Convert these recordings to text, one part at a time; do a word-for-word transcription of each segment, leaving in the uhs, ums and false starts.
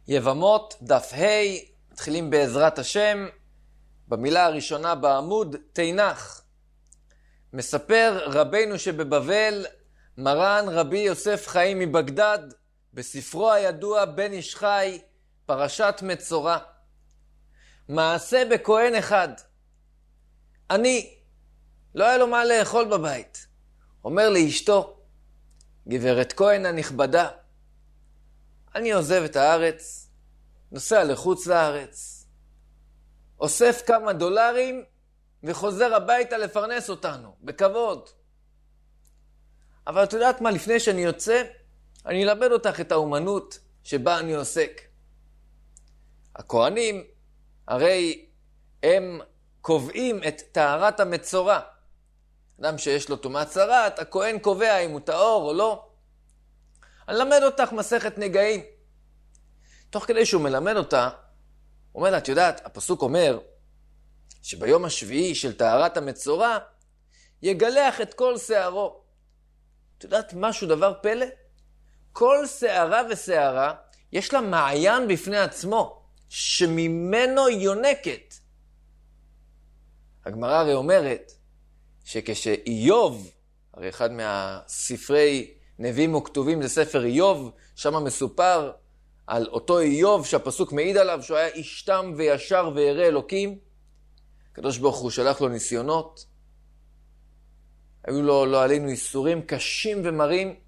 יבמות, דף ה', מתחילים בעזרת השם, במילה הראשונה בעמוד, תנח. מספר רבינו שבבבל, מרן רבי יוסף חיים מבגדד, בספרו הידוע בן איש חי, פרשת מצורע. מעשה בכהן אחד. אני, לא היה לו מה לאכול בבית. אומר לאשתו, גברת כהן הנכבדה, אני עוזב את הארץ, נוסע לחוץ לארץ, אוסף כמה דולרים וחוזר הביתה לפרנס אותנו, בכבוד. אבל את יודעת מה, לפני שאני יוצא, אני אלמד אותך את האומנות שבה אני עוסק. הכהנים, הרי הם קובעים את טהרת המצורע. אדם שיש לו טומאת צרת, הכהן קובע אם הוא טהור או לא. אני אלמד אותך מסכת נגעים. תוך כדי שהוא מלמד אותה, הוא אומר לה, את יודעת, הפסוק אומר, שביום השביעי של טהרת המצורע, יגלח את כל שערו. את יודעת משהו, דבר פלא? כל שערה ושערה, יש לה מעיין בפני עצמו, שממנו יונקת. הגמרא הרי אומרת, שכשאיוב, הרי אחד מהספרי נביאים וכתובים זה ספר איוב, שם מסופר על אותו איוב שהפסוק מעיד עליו, שהוא היה איש תם וישר וירא אלוקים. הקדוש ברוך הוא שלח לו ניסיונות, היו לו, לא עלינו, איסורים קשים ומרים,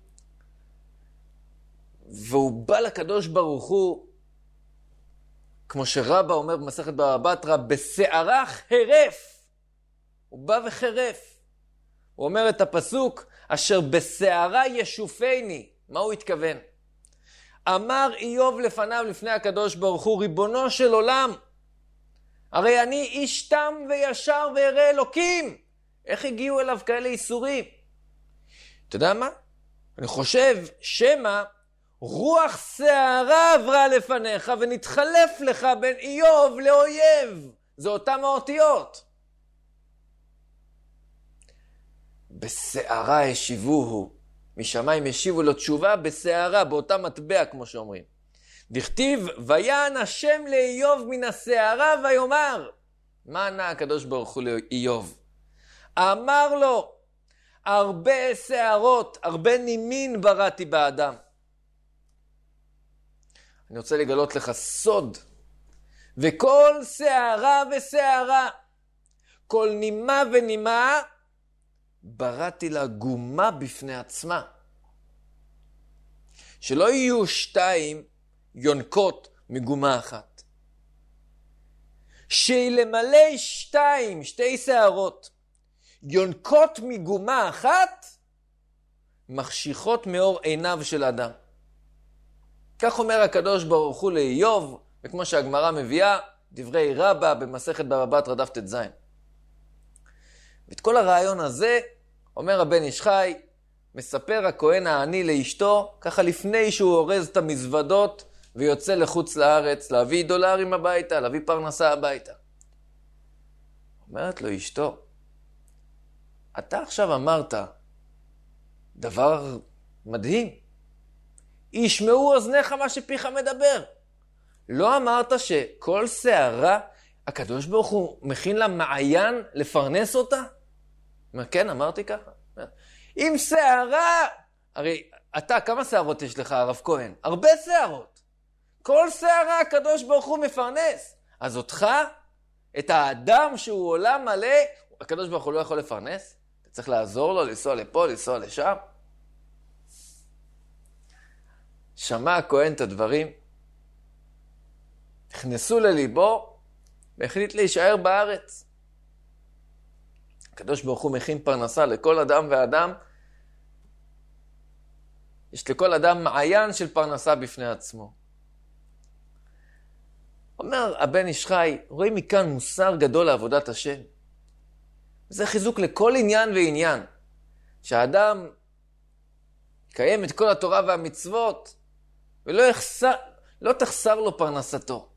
והוא בא לקדוש ברוך הוא, כמו שרבא אומר במסכת בבא בתרא, בשערה חרף. הוא בא וחרף. הוא אומר את הפסוק, אשר בשערה ישופני. מה הוא התכוון? אמר איוב לפניו, לפני הקדוש ברוך הוא, ריבונו של עולם, הרי אני איש תם וישר וירא אלוקים. איך הגיעו אליו כאלה איסורים? אתה יודע מה? אני חושב שמה רוח שערה עברה לפניך ונתחלף לך בין איוב לאויב. זה אותם האותיות. בשערה השיבוהו, משמיים השיבו לו תשובה בשערה, באותה מטבע כמו שאומרים. דכתיב, ויען השם לאיוב מן השערה ויאמר. מה ענה הקדוש ברוך הוא לאיוב? אמר לו, הרבה שערות, הרבה נימין בראתי באדם. אני רוצה לגלות לך סוד. וכל שערה ושערה, כל נימה ונימה, בראתי לה גומה בפני עצמה. שלא יהיו שתיים יונקות מגומה אחת. שלמלא שתיים, שתי שערות, יונקות מגומה אחת, מחשיכות מאור עיניו של אדם. כך אומר הקדוש ברוך הוא לאיוב, וכמו שהגמרא מביאה, דברי רבא במסכת בבא בתרא דף ט"ז. ואת כל הרעיון הזה, אומר הבן איש חי, מספר הכהן העני לאשתו, ככה לפני שהוא אורז את המזוודות, ויוצא לחוץ לארץ, להביא דולרים הביתה, להביא פרנסה הביתה. אומרת לו אשתו, אתה עכשיו אמרת דבר מדהים. ישמעו אוזניך מה שפיך מדבר. לא אמרת שכל שערה, הקדוש ברוך הוא מכין לה מעיין לפרנס אותה? אומר, כן, אמרתי ככה. אם שערה, הרי אתה, כמה שערות יש לך, הרב כהן? הרבה שערות. כל שערה הקדוש ברוך הוא מפרנס. אז אותך, את האדם שהוא עולם מלא, הקדוש ברוך הוא לא יכול לפרנס? אתה צריך לעזור לו, לנסוע לפה, לנסוע לשם. שמע הכהן את הדברים, נכנסו לליבו, והחליט להישאר בארץ. הקדוש ברוך הוא מכין פרנסה לכל אדם ואדם. יש לכל אדם מעיין של פרנסה בפני עצמו. אומר הבן איש חי, רואים מכאן מוסר גדול לעבודת השם. זה חיזוק לכל עניין ועניין. שהאדם יקיים את כל התורה והמצוות, ולא יחסר, לא תחסר לו פרנסתו.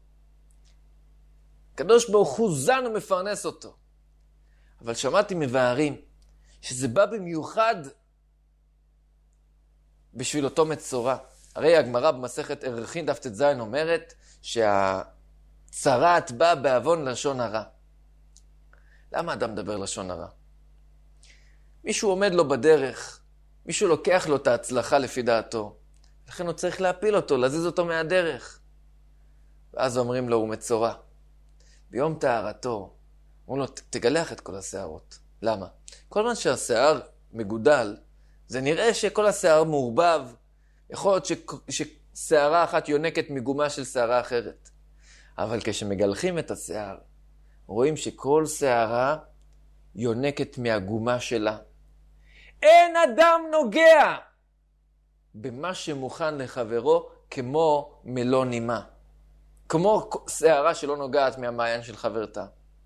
הקדוש ברוך הוא זן ומפרנס אותו. אבל שמעתי מבארים שזה בא במיוחד בשביל אותו מצורע. הרי הגמרא במסכת ערכין דף ט"ז אומרת שהצרת באה בעוון לשון הרע. למה אדם מדבר לשון הרע? מישהו עומד לו בדרך, מישהו לוקח לו את ההצלחה לפי דעתו, לכן הוא צריך להפיל אותו, להזיז אותו מהדרך. ואז אומרים לו, הוא מצורע. ביום טהרתו, אומרים לו, תגלח את כל השערות. למה? כל זמן שהשיער מגודל, זה נראה שכל השיער מעורבב, יכול להיות ששערה אחת יונקת מגומה של שערה אחרת. אבל כשמגלחים את השיער, רואים שכל שערה יונקת מהגומה שלה. אין אדם נוגע במה שמוכן לחברו כמו מלוא נימה. כמו שערה שלא נוגעת מהמעיין של חברתה.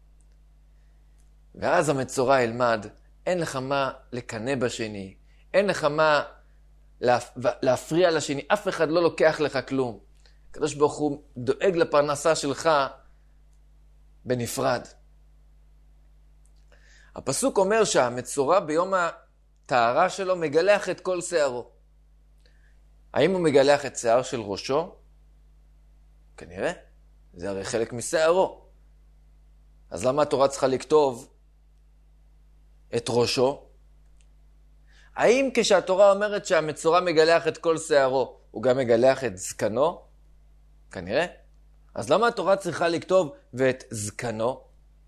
ואז המצורע ילמד, אין לך מה לקנא בשני, אין לך מה להפריע לשני, אף אחד לא לוקח לך כלום. הקדוש ברוך הוא דואג לפרנסה שלך בנפרד. הפסוק אומר שהמצורע ביום הטהרה שלו מגלח את כל שערו. האם הוא מגלח את שיער של ראשו? כנראה, זה הרי חלק משערו. אז למה התורה צריכה לכתוב את ראשו? האם כשהתורה אומרת שהמצורע מגלח את כל שערו, הוא גם מגלח את זקנו? כנראה. אז למה התורה צריכה לכתוב ואת זקנו?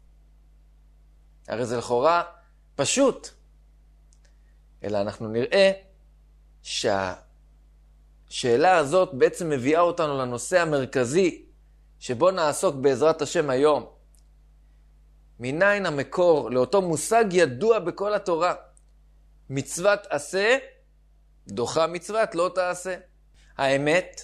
הרי זה לכאורה פשוט. אלא אנחנו נראה שהשאלה הזאת בעצם מביאה אותנו לנושא המרכזי שבו נעסוק בעזרת השם היום. מניין המקור לאותו מושג ידוע בכל התורה. מצוות עשה, דוחה מצוות לא תעשה. האמת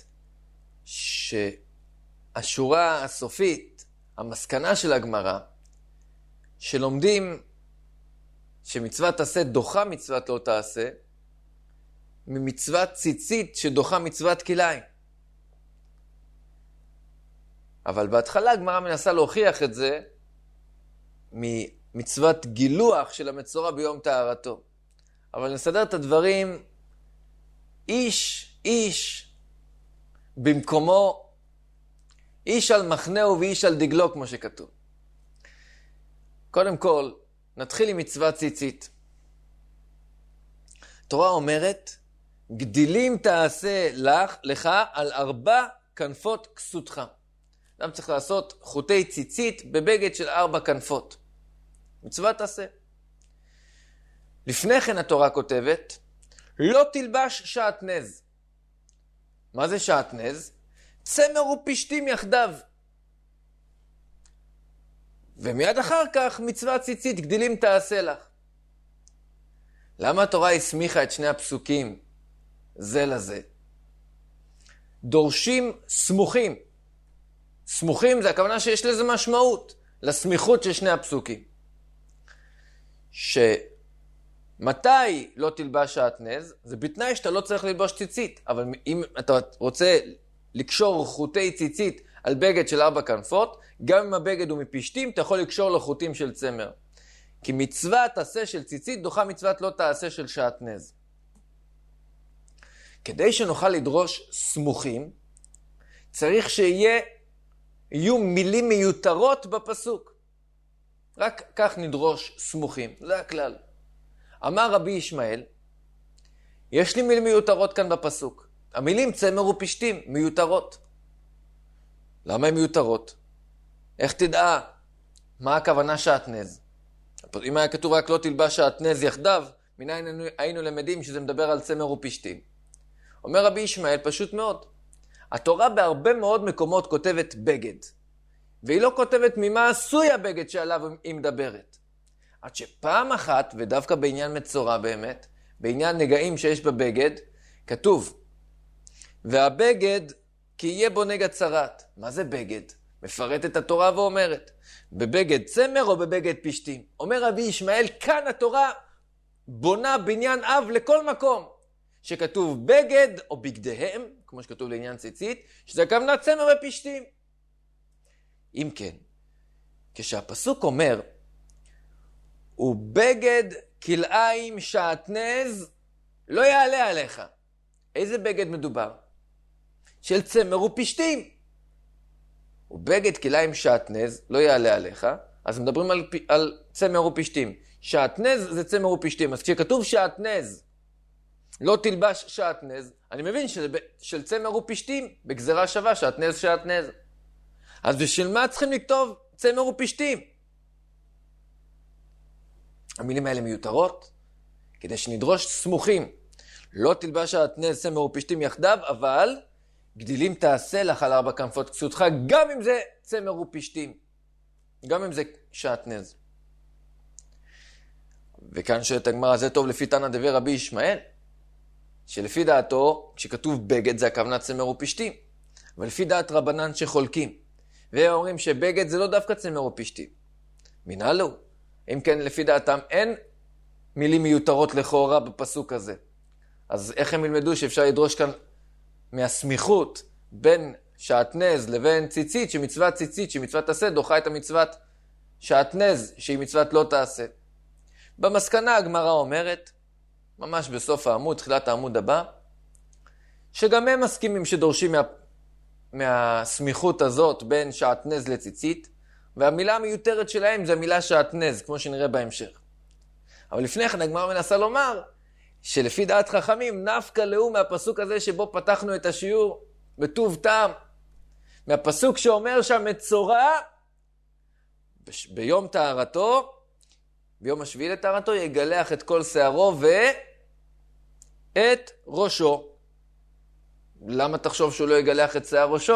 שהשורה הסופית, המסקנה של הגמרא, שלומדים שמצוות עשה דוחה מצוות לא תעשה, ממצוות ציצית שדוחה מצוות כלאיים. אבל בהתחלה הגמרא מנסה להוכיח את זה ממצוות גילוח של המצורע ביום טהרתו. אבל נסדר את הדברים איש איש במקומו, איש על מחנהו ואיש על דגלו כמו שכתוב. קודם כל נתחיל עם מצוות ציצית. התורה אומרת, גדילים תעשה לך, לך על ארבע כנפות כסותך. אדם צריך לעשות חוטי ציצית בבגד של ארבע כנפות. מצוות תעשה. לפני כן התורה כותבת, לא תלבש שעטנז. מה זה שעטנז? צמר ופשתים יחדיו. ומיד אחר כך מצוות ציצית, גדילים תעשה לך. למה התורה הסמיכה את שני הפסוקים זה לזה? דורשים סמוכים. סמוכים זה הכוונה שיש לזה משמעות, לסמיכות של שני הפסוקים. שמתי לא תלבש שעטנז? זה בתנאי שאתה לא צריך ללבוש ציצית. אבל אם אתה רוצה לקשור חוטי ציצית על בגד של ארבע כנפות, גם אם הבגד הוא מפשתים, אתה יכול לקשור לו חוטים של צמר. כי מצוות עשה של ציצית דוחה מצוות לא תעשה של שעטנז. כדי שנוכל לדרוש סמוכים, צריך שיהיה, יהיו מילים מיותרות בפסוק. רק כך נדרוש סמוכים, זה הכלל. אמר רבי ישמעאל, יש לי מילים מיותרות כאן בפסוק. המילים צמר ופשתים מיותרות. למה הן מיותרות? איך תדע מה הכוונה שעטנז? אם היה כתוב רק לא תלבש שעטנז יחדיו, מניין היינו למדים שזה מדבר על צמר ופשתים. אומר רבי ישמעאל, פשוט מאוד. התורה בהרבה מאוד מקומות כותבת בגד, והיא לא כותבת ממה עשוי הבגד שעליו היא מדברת. עד שפעם אחת, ודווקא בעניין מצורע באמת, בעניין נגעים שיש בבגד, כתוב, והבגד כי יהיה בו נגע צרת. מה זה בגד? מפרטת התורה ואומרת, בבגד צמר או בבגד פשתים. אומר רבי ישמעאל, כאן התורה בונה בניין אב לכל מקום, שכתוב בגד או בגדיהם, כמו שכתוב לעניין ציצית, שזה הכוונה צמר ופשתים. אם כן, כשהפסוק אומר, ובגד כלאיים שעטנז לא יעלה עליך. איזה בגד מדובר? של צמר ופשתים. ובגד כליים שעטנז לא יעלה עליך, אז מדברים על, על צמר ופשתים. שעטנז זה צמר ופשתים, אז כשכתוב שעטנז, לא תלבש שעטנז, אני מבין של צמר ופשתים, בגזרה שווה, שעטנז שעטנז. אז בשביל מה צריכים לכתוב צמר ופשתים? המילים האלה מיותרות, כדי שנדרוש סמוכים. לא תלבש שעטנז צמר ופשתים יחדיו, אבל גדילים תעשה לך על ארבע כנפות כסותך, גם אם זה צמר ופשתים. גם אם זה שעטנז. וכאן שואלת הגמרא, זה טוב לפי תנא דבר רבי ישמעאל, שלפי דעתו, כשכתוב בגד זה הכוונה צמר ופשתים, אבל לפי דעת רבנן שחולקים, והם אומרים שבגד זה לא דווקא צמר ופשתים. מנהלו, אם כן לפי דעתם אין מילים מיותרות לכאורה בפסוק הזה. אז איך הם ילמדו שאפשר לדרוש כאן מהסמיכות בין שעטנז לבין ציצית, שמצוות ציצית, שמצוות תעשה, דוחה את המצוות שעטנז, שהיא מצוות לא תעשה. במסקנה הגמרא אומרת, ממש בסוף העמוד, תחילת העמוד הבא, שגם הם מסכימים שדורשים מה, מהסמיכות הזאת בין שעטנז לציצית, והמילה המיותרת שלהם זה המילה שעטנז, כמו שנראה בהמשך. אבל לפני כן הגמרא מנסה לומר, שלפי דעת חכמים, נפקא להו מהפסוק הזה שבו פתחנו את השיעור בטוב טעם, מהפסוק שאומר שהמצורע ביום טהרתו, ביום השביעי לטהרתו, יגלח את כל שערו ואת ראשו. למה תחשוב שהוא לא יגלח את שיער ראשו?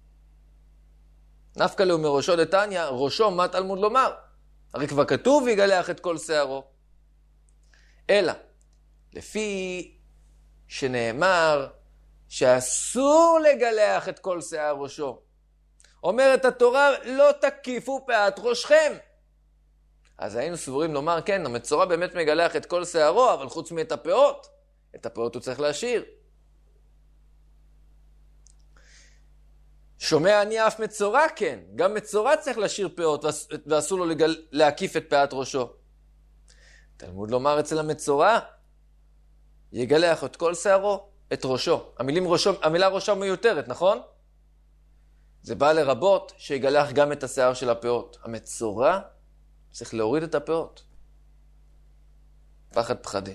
נפקא להו מראשו דתניא, ראשו מה תלמוד לומר? הרי כבר כתוב ויגלח את כל שערו. אלא, לפי שנאמר שאסור לגלח את כל שיער ראשו, אומרת התורה, לא תקיפו פאת ראשכם. אז היינו סבורים לומר, כן, המצורע באמת מגלח את כל שערו, אבל חוץ מאת הפאות, את הפאות הוא צריך להשאיר. שומע אני אף מצורע, כן. גם מצורע צריך להשאיר פאות, ואסור לו לגל... להקיף את פאת ראשו. תלמוד לומר אצל המצורע, יגלח את כל שערו, את ראשו. המילים ראשו, המילה ראשו מיותרת, נכון? זה בא לרבות שיגלח גם את השיער של הפאות. המצורע צריך להוריד את הפאות. פחד פחדים.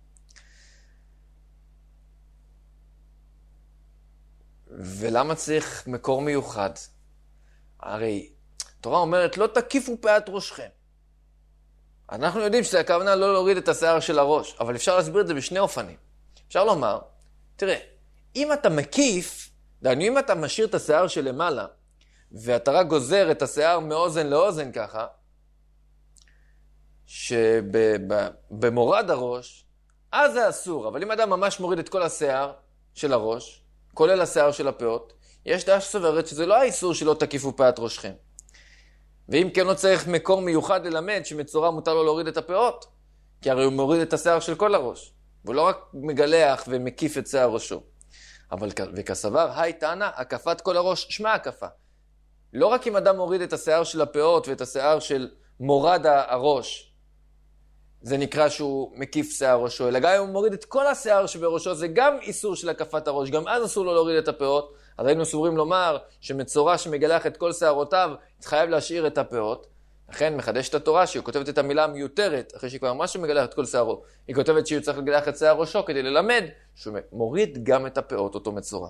ולמה צריך מקור מיוחד? הרי התורה אומרת, לא תקיפו פאת ראשכם. אנחנו יודעים שזה הכוונה לא להוריד את השיער של הראש, אבל אפשר להסביר את זה בשני אופנים. אפשר לומר, תראה, אם אתה מקיף, דענו אם אתה משאיר את השיער שלמעלה, ואתה רק גוזר את השיער מאוזן לאוזן ככה, שבמורד הראש, אז זה אסור. אבל אם אדם ממש מוריד את כל השיער של הראש, כולל השיער של הפאות, יש דעה שסוברת שזה לא האיסור שלא תקיפו פאת ראשכם. ואם כן לא צריך מקור מיוחד ללמד שמצורע מותר לו להוריד את הפאות, כי הרי הוא מוריד את השיער של כל הראש, והוא לא רק מגלח ומקיף את שיער ראשו. אבל וכסבר, היי תנא, הקפת כל הראש, שמה הקפה. לא רק אם אדם מוריד את השיער של הפאות ואת השיער של מורד הראש, זה נקרא שהוא מקיף שיער ראשו, אלא גם אם הוא מוריד את כל השיער שבראשו, זה גם איסור של הקפת הראש, גם אז אסור לו להוריד את הפאות. אז היינו סבורים לומר שמצורע שמגלח את כל שערותיו, חייב להשאיר את הפאות. לכן מחדשת התורה שהיא כותבת את המילה המיותרת, אחרי שהיא כבר ממש מגלח את כל שערו, היא כותבת שהוא צריך לגלח את שיער ראשו כדי ללמד שהוא מוריד גם את הפאות, אותו מצורע.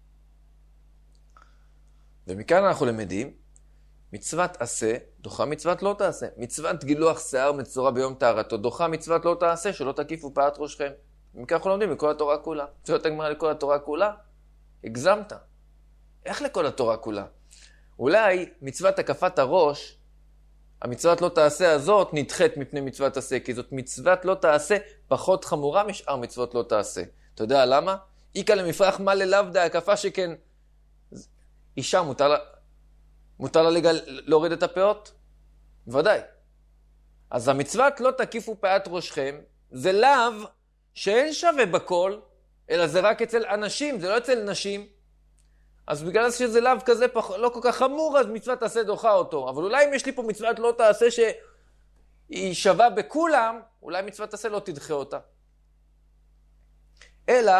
ומכאן אנחנו למדים, מצוות עשה, דוחה מצוות לא תעשה. מצוות גילוח שיער מצורע ביום טהרתו, דוחה מצוות לא תעשה, שלא תקיפו פאת ראשכם. מכאן אנחנו לומדים מכל התורה כולה. שואלת הגמרא לכל התורה כולה? הגזמת. איך לכל התורה כולה? אולי מצוות הקפת הראש, המצוות לא תעשה הזאת נדחית מפני מצוות עשה, כי זאת מצוות לא תעשה פחות חמורה משאר מצוות לא תעשה. אתה יודע למה? איקה למפרח מה ללבדה, הקפה שכן אישה מותר לה, מותר לה לגל, להוריד את הפאות? ודאי. אז המצוות לא תקיפו פאת ראשכם, זה לאו שאין שווה בכל, אלא זה רק אצל אנשים, זה לא אצל נשים. אז בגלל שזה לאו כזה פח, לא כל כך חמור, אז מצוות תעשה דוחה אותו. אבל אולי אם יש לי פה מצוות לא תעשה שהיא שווה בכולם, אולי מצוות תעשה לא תדחה אותה. אלא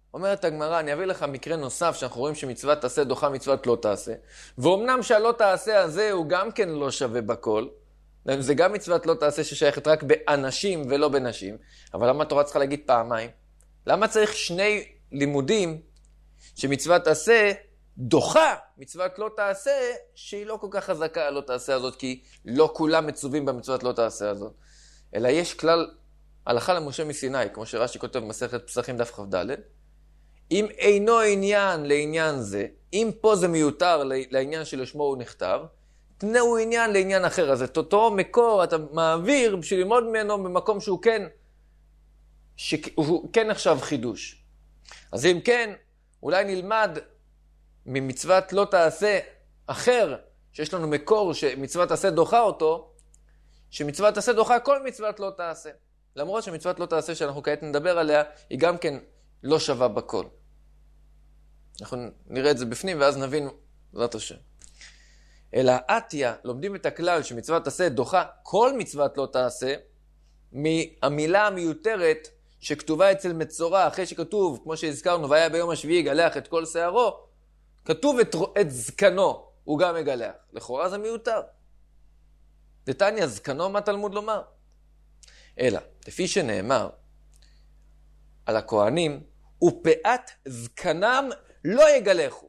אומרת הגמרא, אני אביא לך מקרה נוסף שאנחנו רואים שמצוות תעשה דוחה מצוות לא תעשה. ואומנם שהלא תעשה הזה הוא גם כן לא שווה בכל. זה גם מצוות לא תעשה ששייכת רק באנשים ולא בנשים. אבל למה התורה צריכה להגיד פעמיים? למה צריך שני לימודים שמצוות תעשה דוחה מצוות לא תעשה שהיא לא כל כך חזקה על לא תעשה הזאת, כי לא כולם מצווים במצוות לא תעשה הזאת. אלא יש כלל הלכה למשה מסיני, כמו שרש"י כותב במסכת פסחים דף כ"ד, אם אינו עניין לעניין זה, אם פה זה מיותר לעניין שלשמו הוא נכתב, תנאו עניין לעניין אחר. אז את אותו מקור אתה מעביר בשביל ללמוד ממנו במקום שהוא כן, שהוא כן נחשב חידוש. אז אם כן, אולי נלמד ממצוות לא תעשה אחר, שיש לנו מקור שמצוות תעשה דוחה אותו, שמצוות תעשה דוחה כל מצוות לא תעשה. למרות שמצוות לא תעשה שאנחנו כעת נדבר עליה, היא גם כן לא שווה בכל. אנחנו נראה את זה בפנים ואז נבין זאת השם. אלא עתיה, לומדים את הכלל שמצוות תעשה דוחה כל מצוות לא תעשה, מהמילה המיותרת שכתובה אצל מצורע, אחרי שכתוב, כמו שהזכרנו, והיה ביום השביעי יגלח את כל שערו, כתוב את, את זקנו, הוא גם מגלח. לכאורה זה מיותר. דתניא זקנו, מה תלמוד לומר? אלא, לפי שנאמר על הכהנים, ופאת זקנם לא יגלחו.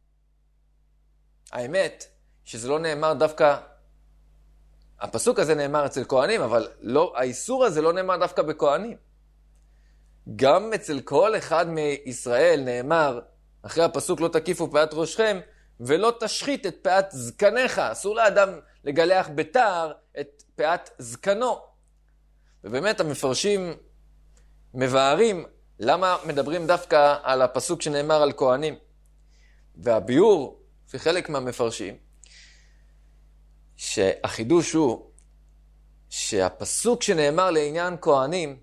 האמת, שזה לא נאמר דווקא, הפסוק הזה נאמר אצל כהנים, אבל לא, האיסור הזה לא נאמר דווקא בכהנים. גם אצל כל אחד מישראל נאמר, אחרי הפסוק לא תקיפו פאת ראשכם, ולא תשחית את פאת זקניך. אסור לאדם לגלח בתער את פאת זקנו. ובאמת המפרשים מבארים למה מדברים דווקא על הפסוק שנאמר על כהנים. והביור, לפי חלק מהמפרשים, שהחידוש הוא שהפסוק שנאמר לעניין כהנים,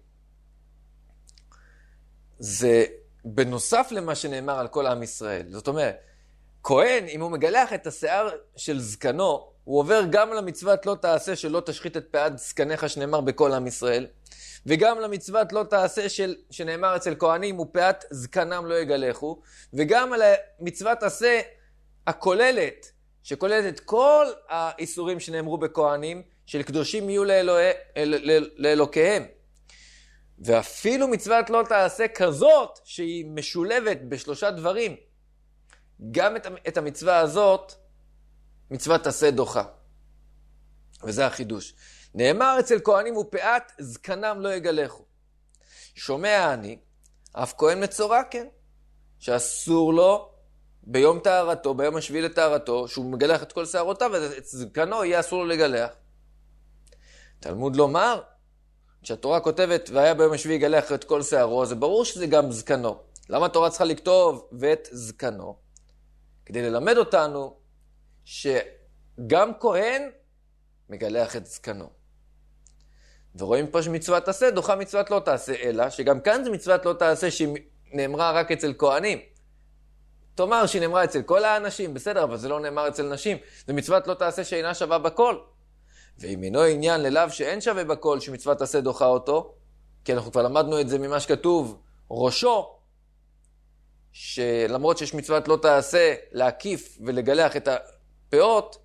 זה בנוסף למה שנאמר על כל עם ישראל. זאת אומרת, כהן, אם הוא מגלח את השיער של זקנו, הוא עובר גם למצוות לא תעשה שלא תשחית את פאת זקניך שנאמר בכל עם ישראל, וגם למצוות לא תעשה של, שנאמר אצל כהנים ופאת זקנם לא יגלחו, וגם על המצוות עשה הכוללת, שכוללת את כל האיסורים שנאמרו בכהנים, של קדושים יהיו לאלוה, אל, אל, לאלוקיהם. ואפילו מצוות לא תעשה כזאת שהיא משולבת בשלושה דברים, גם את, את המצווה הזאת, מצוות תעשה דוחה. וזה החידוש. נאמר אצל כהנים ופאת זקנם לא יגלחו. שומע אני, אף כהן מצורע כן, שאסור לו ביום טהרתו, ביום השביעי לטהרתו, שהוא מגלח את כל שערותיו, ואת זקנו יהיה אסור לו לגלח. תלמוד לומר, כשהתורה כותבת והיה ביום השביעי יגלח את כל שערו, זה ברור שזה גם זקנו. למה התורה צריכה לכתוב ואת זקנו? כדי ללמד אותנו שגם כהן מגלח את זקנו. ורואים פה שמצוות תעשה דוחה מצוות לא תעשה, אלא שגם כאן זה מצוות לא תעשה שהיא נאמרה רק אצל כהנים. תאמר שהיא נאמרה אצל כל האנשים, בסדר, אבל זה לא נאמר אצל נשים. זה מצוות לא תעשה שאינה שווה בכל. ואם אינו עניין ללאו שאין שווה בכל שמצוות תעשה דוחה אותו, כי אנחנו כבר למדנו את זה ממה שכתוב, ראשו, שלמרות שיש מצוות לא תעשה להקיף ולגלח את הפאות,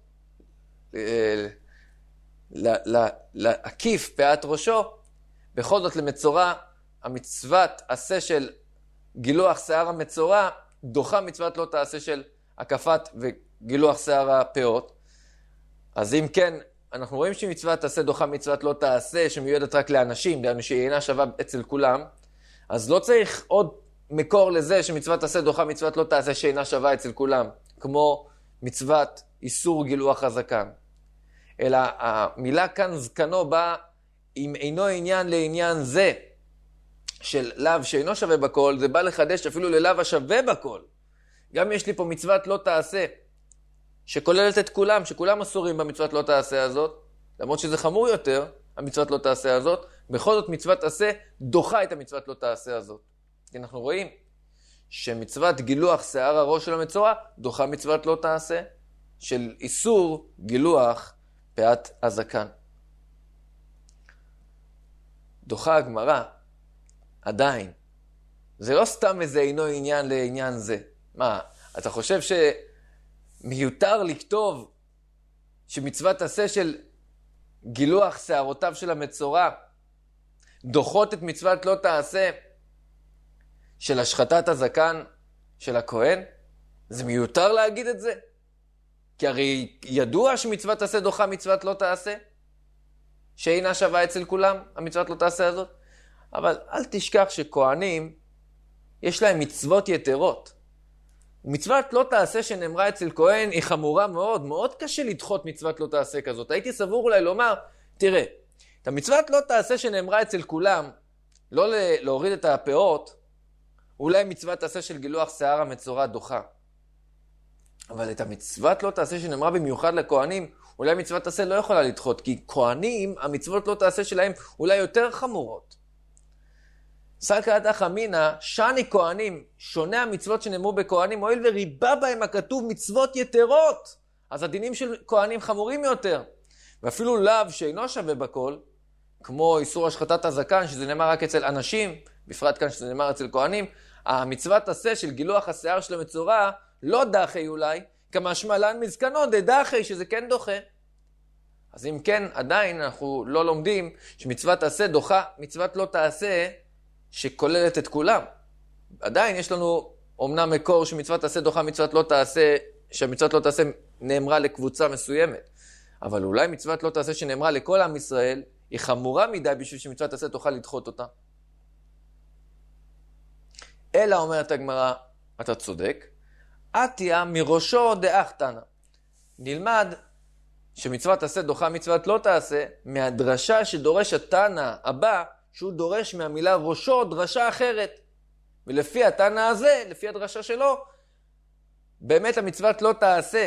להקיף פאת ראשו, בכל זאת למצורע, המצוות עשה של גילוח שיער המצורע, דוחה מצוות לא תעשה של הקפת וגילוח שיער הפאות. אז אם כן, אנחנו רואים שמצוות תעשה דוחה מצוות לא תעשה, שמיועדת רק לאנשים, דהיינו שהיא אינה שווה אצל כולם, אז לא צריך עוד מקור לזה שמצוות תעשה דוחה מצוות לא תעשה שאינה שווה אצל כולם, כמו מצוות איסור גילוח הזקן. אלא המילה כאן זקנו באה אם אינו עניין לעניין זה, של לאו שאינו שווה בכל, זה בא לחדש אפילו ללאו השווה בכל. גם יש לי פה מצוות לא תעשה, שכוללת את כולם, שכולם אסורים במצוות לא תעשה הזאת, למרות שזה חמור יותר, המצוות לא תעשה הזאת, בכל זאת מצוות תעשה דוחה את המצוות לא תעשה הזאת. כי אנחנו רואים שמצוות גילוח שיער הראש של המצורע, דוחה מצוות לא תעשה, של איסור גילוח פאת הזקן. דוחה הגמרא, עדיין, זה לא סתם איזה אינו עניין לעניין זה. מה, אתה חושב שמיותר לכתוב שמצוות עשה של גילוח שערותיו של המצורע דוחות את מצוות לא תעשה של השחטת הזקן של הכהן? זה מיותר להגיד את זה? כי הרי ידוע שמצוות עשה דוחה מצוות לא תעשה, שאינה שווה אצל כולם, המצוות לא תעשה הזאת. אבל אל תשכח שכהנים, יש להם מצוות יתרות. מצוות לא תעשה שנאמרה אצל כהן היא חמורה מאוד, מאוד קשה לדחות מצוות לא תעשה כזאת. הייתי סבור אולי לומר, תראה, את המצוות לא תעשה שנאמרה אצל כולם, לא להוריד את הפאות, אולי מצוות תעשה של גילוח שיער המצורע דוחה. אבל את המצוות לא תעשה שנאמרה במיוחד לכהנים, אולי מצוות תעשה לא יכולה לדחות, כי כהנים, המצוות לא תעשה שלהם אולי יותר חמורות. סלקא דאחא אמינא, שני כהנים, שונה המצוות שנאמרו בכהנים, הואיל וריבה בהם הכתוב מצוות יתרות, אז הדינים של כהנים חמורים יותר. ואפילו לאו שאינו שווה בכל, כמו איסור השחטת הזקן, שזה נאמר רק אצל אנשים, בפרט כאן שזה נאמר אצל כהנים, המצוות עשה של גילוח השיער של המצורע, לא דחי אולי, כמשמע לן מזקנו דדחי, שזה כן דוחה. אז אם כן, עדיין אנחנו לא לומדים שמצוות עשה דוחה, מצוות לא תעשה, שכוללת את כולם. עדיין יש לנו אומנם מקור שמצוות עשה דוחה, מצוות לא תעשה, שהמצוות לא תעשה נאמרה לקבוצה מסוימת. אבל אולי מצוות לא תעשה שנאמרה לכל עם ישראל, היא חמורה מדי בשביל שמצוות עשה תוכל לדחות אותה. אלא אומרת הגמרא, אתה צודק, עתיה מראשו דאח תנא. נלמד שמצוות עשה דוחה מצוות לא תעשה, מהדרשה שדורש התנא הבא, שהוא דורש מהמילה ראשו דרשה אחרת. ולפי התנא הזה, לפי הדרשה שלו, באמת המצוות לא תעשה,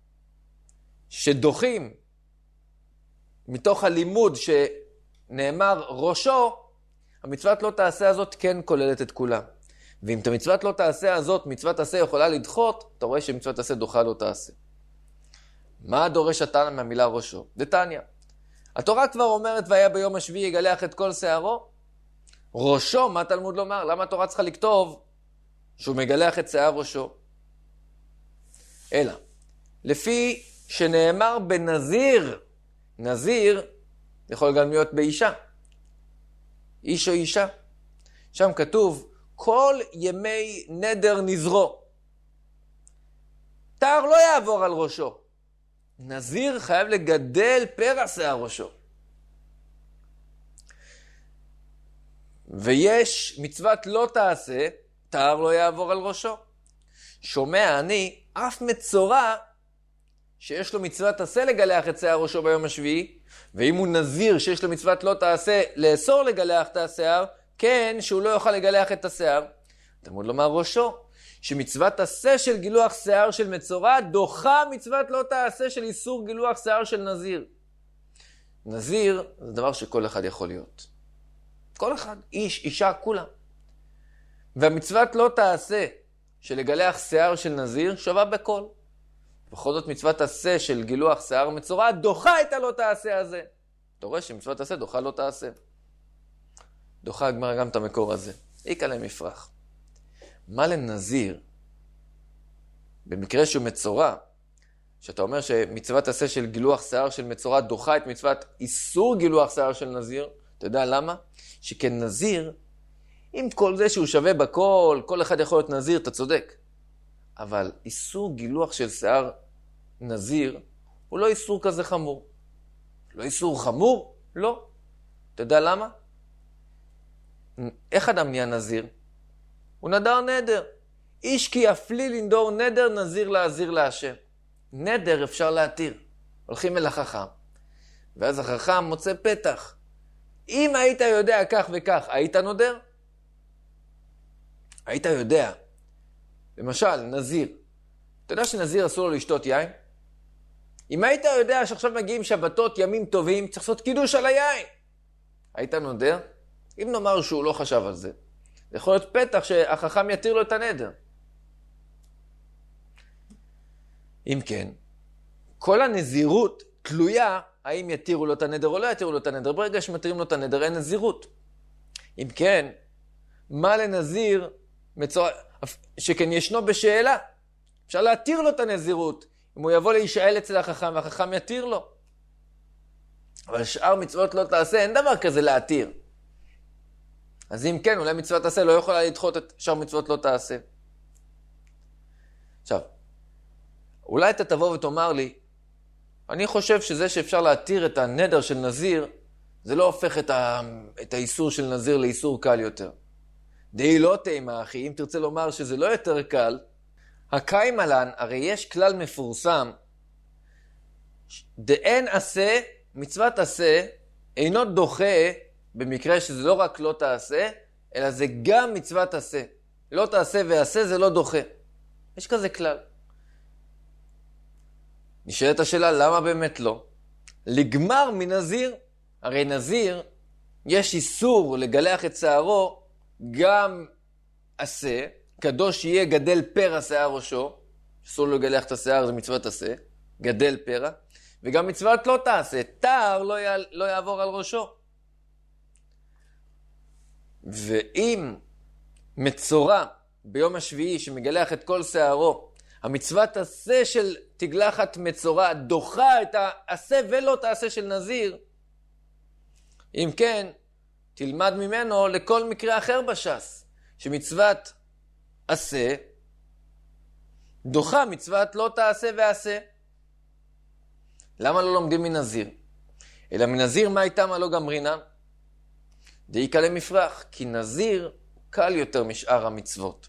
שדוחים מתוך הלימוד שנאמר ראשו, המצוות לא תעשה הזאת כן כוללת את כולם. ואם את המצוות לא תעשה הזאת, מצוות עשה יכולה לדחות, אתה רואה שמצוות עשה דוחה לא תעשה. מה דורש התנא מהמילה ראשו? דתניא. התורה כבר אומרת, והיה ביום השביעי יגלח את כל שערו. ראשו, מה תלמוד לומר? למה התורה צריכה לכתוב שהוא מגלח את שיער ראשו? אלא, לפי שנאמר בנזיר, נזיר יכול גם להיות באישה, איש או אישה. שם כתוב, כל ימי נדר נזרו. תער לא יעבור על ראשו. נזיר חייב לגדל פרע שיער ראשו. ויש מצוות לא תעשה, תער לא יעבור על ראשו. שומע אני, אף מצורע שיש לו מצוות תעשה לגלח את שיער ראשו ביום השביעי, ואם הוא נזיר שיש לו מצוות לא תעשה לאסור לגלח את השיער, כן, שהוא לא יוכל לגלח את השיער. תלמוד לומר ראשו, שמצוות תעשה של גילוח שיער של מצורע דוחה מצוות לא תעשה של איסור גילוח שיער של נזיר. נזיר זה דבר שכל אחד יכול להיות. כל אחד, איש, אישה, כולם. והמצוות לא תעשה של לגלח שיער של נזיר שווה בכל. בכל זאת מצוות תעשה של גילוח שיער מצורע דוחה את הלא תעשה הזה. אתה רואה שמצוות תעשה דוחה לא תעשה. דוחה הגמרא גם את המקור הזה. איקא להם מפרח. מה לנזיר? במקרה שהוא מצורע, שאתה אומר שמצוות תעשה של גילוח שיער של מצורע דוחה את מצוות איסור גילוח שיער של נזיר, אתה יודע למה? שכנזיר, עם כל זה שהוא שווה בכל, כל אחד יכול להיות נזיר, אתה צודק. אבל איסור גילוח של שיער נזיר, הוא לא איסור כזה חמור. לא איסור חמור? לא. אתה יודע למה? איך אדם נהיה נזיר? הוא נדר נדר. איש כי יפלי לנדור נדר נזיר להזיר להשם. נדר אפשר להתיר. הולכים אל החכם. ואז החכם מוצא פתח. אם היית יודע כך וכך, היית נודר? היית יודע. למשל, נזיר. אתה יודע שנזיר אסור לו לשתות יין? אם היית יודע שעכשיו מגיעים שבתות ימים טובים, צריך לעשות קידוש על היין. היית נודר? אם נאמר שהוא לא חשב על זה, זה יכול להיות פתח שהחכם יתיר לו את הנדר. אם כן, כל הנזירות תלויה האם יתירו לו את הנדר או לא יתירו לו את הנדר. ברגע שמתירים לו את הנדר אין נזירות. אם כן, מה לנזיר מצורע, שכן ישנו בשאלה. אפשר להתיר לו את הנזירות, אם הוא יבוא להישאל אצל החכם, והחכם יתיר לו. אבל שאר מצוות לא תעשה, אין דבר כזה להתיר. אז אם כן, אולי מצוות תעשה לא יכולה לדחות את שאר מצוות לא תעשה. עכשיו, אולי אתה תבוא ותאמר לי, אני חושב שזה שאפשר להתיר את הנדר של נזיר, זה לא הופך את, ה... את האיסור של נזיר לאיסור קל יותר. די לא תימה, אחי, אם תרצה לומר שזה לא יותר קל, הקיים עלן, הרי יש כלל מפורסם, דאין עשה, מצוות עשה, אינו דוחה, במקרה שזה לא רק לא תעשה, אלא זה גם מצוות עשה. לא תעשה ועשה זה לא דוחה. יש כזה כלל. נשאלת השאלה, למה באמת לא? לגמר מנזיר, הרי נזיר, יש איסור לגלח את שערו, גם עשה, קדוש יהיה גדל פרע שיער ראשו, אסור לו לגלח את השיער, זה מצוות עשה, גדל פרע, וגם מצוות לא תעשה, תער לא, י... לא יעבור על ראשו. ואם מצורע ביום השביעי שמגלח את כל שערו, המצוות עשה של תגלחת מצורע דוחה את העשה ולא תעשה של נזיר, אם כן, תלמד ממנו לכל מקרה אחר בש"ס, שמצוות עשה דוחה מצוות לא תעשה ועשה. למה לא לומדים מנזיר? אלא מנזיר מה איתה מה לא גמרינה? די קל למפרח, כי נזיר קל יותר משאר המצוות.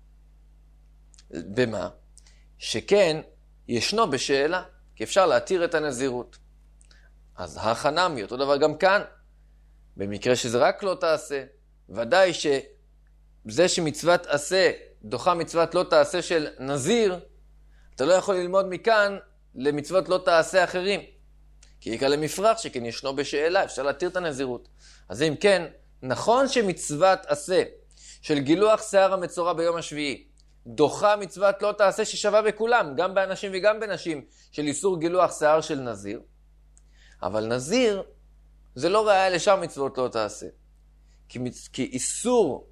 במה? שכן ישנו בשאלה, כי אפשר להתיר את הנזירות. אז החנמי, אותו דבר גם כאן. במקרה שזה רק לא תעשה, ודאי שזה שמצוות עשה דוחה מצוות לא תעשה של נזיר, אתה לא יכול ללמוד מכאן למצוות לא תעשה אחרים. כי יקל למפרח שכן ישנו בשאלה, אפשר להתיר את הנזירות. אז אם כן, נכון שמצוות עשה של גילוח שיער המצורע ביום השביעי, דוחה מצוות לא תעשה ששווה בכולם, גם באנשים וגם בנשים, של איסור גילוח שיער של נזיר. אבל נזיר זה לא ראיה לשאר מצוות לא תעשה. כי, כי איסור,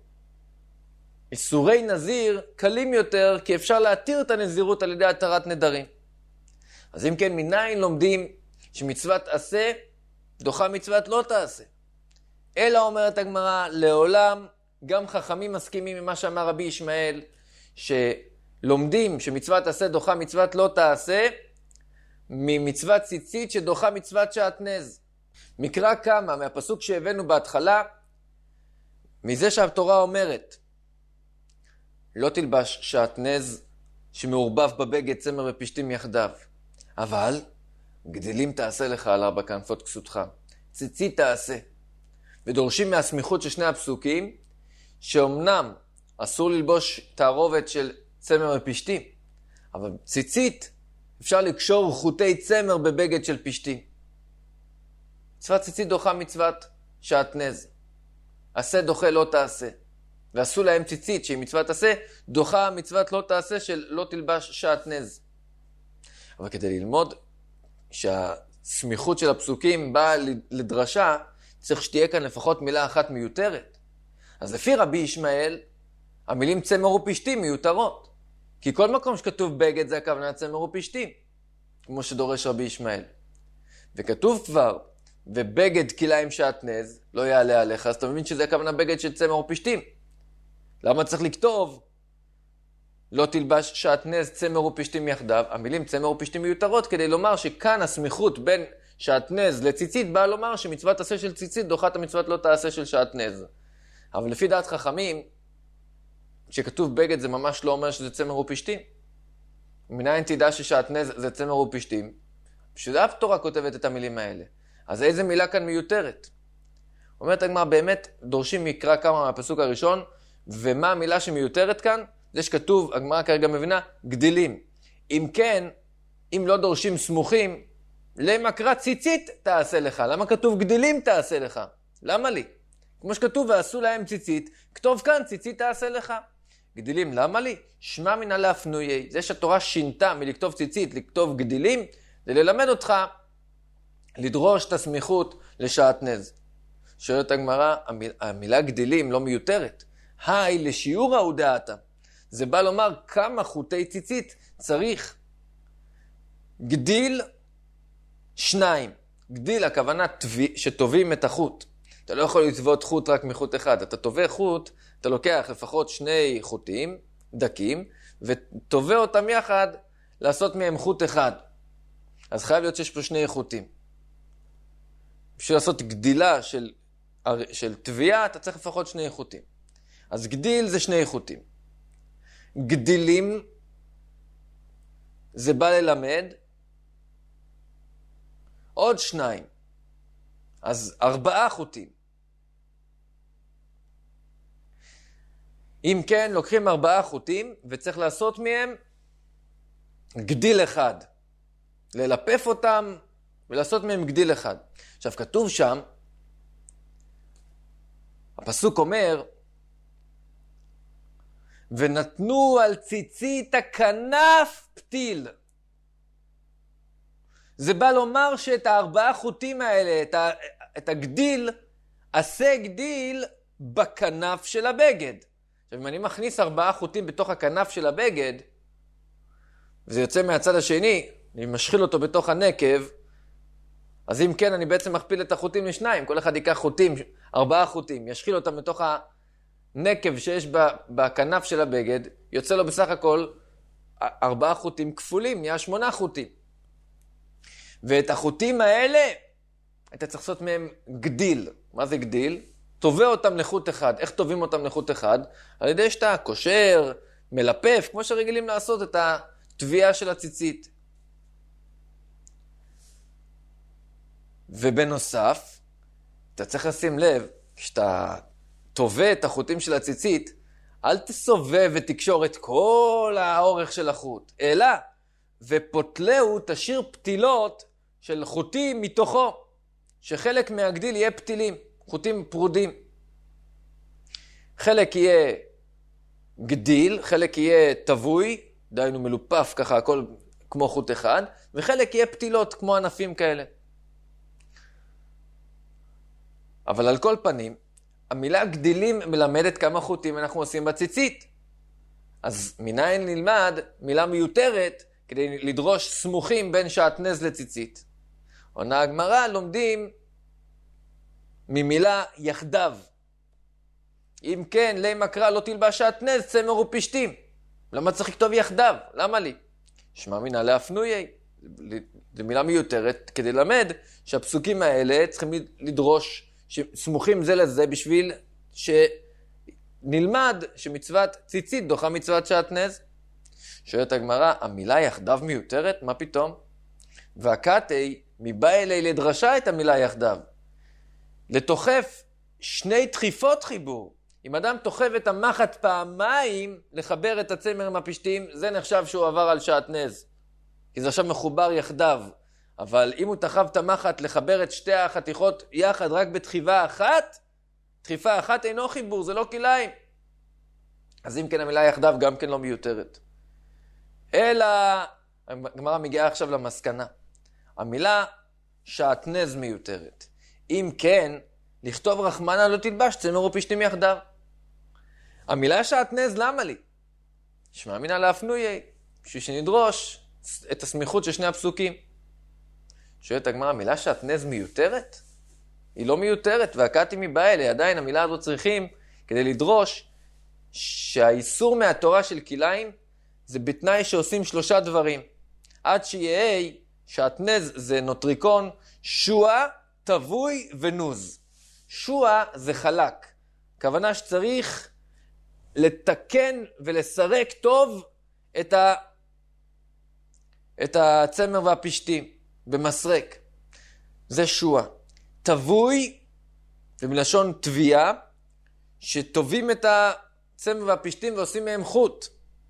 איסורי נזיר קלים יותר, כי אפשר להתיר את הנזירות על ידי התרת נדרים. אז אם כן, מניין לומדים שמצוות עשה דוחה מצוות לא תעשה? אלא אומרת הגמרא, לעולם גם חכמים מסכימים ממה שאמר רבי ישמעאל, שלומדים שמצוות עשה דוחה מצוות לא תעשה, ממצוות ציצית שדוחה מצוות שעטנז. מקרא כמה מהפסוק שהבאנו בהתחלה, מזה שהתורה אומרת, לא תלבש שעטנז שמעורבב בבגד צמר ופשתים יחדיו, אבל גדילים תעשה לך על ארבע כנפות כסותך, ציצית תעשה. ודורשים מהסמיכות של שני הפסוקים, שאומנם אסור ללבוש תערובת של צמר ופשתים, אבל ציצית אפשר לקשור חוטי צמר בבגד של פשתים. מצוות ציצית דוחה מצוות שעטנז. עשה דוחה לא תעשה. ועשו להם ציצית שהיא מצוות עשה, דוחה מצוות לא תעשה של לא תלבש שעטנז. אבל כדי ללמוד שהסמיכות של הפסוקים באה לדרשה, צריך שתהיה כאן לפחות מילה אחת מיותרת. אז לפי רבי ישמעאל, המילים צמר ופשתים מיותרות. כי כל מקום שכתוב בגד זה הכוונה צמר ופשתים, כמו שדורש רבי ישמעאל. וכתוב כבר, ובגד כליים שעטנז לא יעלה עליך, אז אתה מבין שזה הכוונה בגד של צמר ופשתים. למה צריך לכתוב לא תלבש שעטנז צמר ופשתים יחדיו? המילים צמר ופשתים מיותרות כדי לומר שכאן הסמיכות בין שעטנז לציצית באה לומר שמצוות עשה של ציצית דוחת המצוות לא תעשה של שעטנז. אבל לפי דעת חכמים, כשכתוב בגד זה ממש לא אומר שזה צמר ופשתים. מניין תדע ששעטנז זה צמר ופשתים? שזה אף תורה כותבת את המילים האלה. אז איזה מילה כאן מיותרת? אומרת הגמרא, באמת דורשים מקרא כמה מהפסוק הראשון, ומה המילה שמיותרת כאן? זה שכתוב, הגמרא כרגע מבינה, גדילים. אם כן, אם לא דורשים סמוכים, למקרא ציצית תעשה לך. למה כתוב גדילים תעשה לך? למה לי? כמו שכתוב, ועשו להם ציצית, כתוב כאן ציצית תעשה לך. גדילים, למה לי? שמע מן להפנויי. זה שהתורה שינתה מלכתוב ציצית לכתוב גדילים, זה ללמד אותך לדרוש את הסמיכות לשעטנז. שואלת הגמרא, המילה גדילים לא מיותרת. היי לשיעור ההודעתה. זה בא לומר כמה חוטי ציצית צריך. גדיל שניים. גדיל הכוונה שטובים את החוט. אתה לא יכול לצוות חוט רק מחוט אחד. אתה טובה חוט, אתה לוקח לפחות שני חוטים דקים, וטובה אותם יחד לעשות מהם חוט אחד. אז חייב להיות שיש פה שני חוטים. בשביל לעשות גדילה של, של טביעה, אתה צריך לפחות שני חוטים. אז גדיל זה שני חוטים. גדילים זה בא ללמד עוד שניים. אז ארבעה חוטים. אם כן, לוקחים ארבעה חוטים וצריך לעשות מהם גדיל אחד. ללפף אותם ולעשות מהם גדיל אחד. עכשיו כתוב שם, הפסוק אומר, ונתנו על ציצית הכנף פתיל. זה בא לומר שאת הארבעה חוטים האלה, את, ה, את הגדיל, עשה גדיל בכנף של הבגד. עכשיו אם אני מכניס ארבעה חוטים בתוך הכנף של הבגד, וזה יוצא מהצד השני, אני משחיל אותו בתוך הנקב, אז אם כן, אני בעצם מכפיל את החוטים לשניים. כל אחד ייקח חוטים, ארבעה חוטים, ישחיל אותם בתוך הנקב שיש בכנף של הבגד, יוצא לו בסך הכל ארבעה חוטים כפולים, נהיה שמונה חוטים. ואת החוטים האלה, אתה צריך לעשות מהם גדיל. מה זה גדיל? תובע אותם לחוט אחד. איך תובעים אותם לחוט אחד? על ידי שאתה קושר, מלפף, כמו שרגילים לעשות את התביעה של הציצית. ובנוסף, אתה צריך לשים לב, כשאתה תובע את החוטים של הציצית, אל תסובב ותקשור את כל האורך של החוט, אלא ופותלהו תשאיר פתילות של חוטים מתוכו, שחלק מהגדיל יהיה פתילים, חוטים פרודים. חלק יהיה גדיל, חלק יהיה תבוי, דיינו מלופף ככה, הכל כמו חוט אחד, וחלק יהיה פתילות כמו ענפים כאלה. אבל על כל פנים, המילה גדילים מלמדת כמה חוטים אנחנו עושים בציצית. אז מניין נלמד מילה מיותרת כדי לדרוש סמוכים בין שעטנז לציצית. עונה הגמרא, לומדים ממילה יחדיו. אם כן, לי מקרא לא תלבש שעטנז, צמר ופשתים. למה צריך לכתוב יחדיו? למה לי? שמע מינה להפנויי. זו מילה מיותרת כדי ללמד שהפסוקים האלה צריכים לדרוש סמוכים זה לזה בשביל שנלמד שמצוות ציצית דוחה מצוות שעטנז. שואלת הגמרא, המילה יחדיו מיותרת? מה פתאום? והקטעי מבא אלי לדרשה את המילה יחדיו. לתוחף שני דחיפות חיבור. אם אדם תוחף את המחט פעמיים לחבר את הצמר עם הפשתים, זה נחשב שהוא עבר על שעטנז. כי זה עכשיו מחובר יחדיו. אבל אם הוא תחב את המחט לחבר את שתי החתיכות יחד רק בתחיבה אחת, דחיפה אחת אינו חיבור, זה לא כליים. אז אם כן המילה יחדיו גם כן לא מיותרת. אלא, הגמרא מגיעה עכשיו למסקנה. המילה שעטנז מיותרת. אם כן, לכתוב רחמנה לא תלבש צמר ופשתים יחדיו. המילה שעטנז למה לי? שמע מינה להפנויי, בשביל שנדרוש את הסמיכות של שני הפסוקים. שואלת הגמרא, המילה שעטנז מיותרת? היא לא מיותרת, והקטעי מבא אלי, עדיין המילה הזאת צריכים כדי לדרוש שהאיסור מהתורה של כליים זה בתנאי שעושים שלושה דברים. עד שיהיה שעטנז זה נוטריקון, שועה, תבוי ונוז. שועה זה חלק. הכוונה שצריך לתקן ולסרק טוב את, ה... את הצמר והפשתים במסרק. זה שועה. תבוי, ומלשון תביעה, שטובים את הצמר והפשתים ועושים מהם חוט.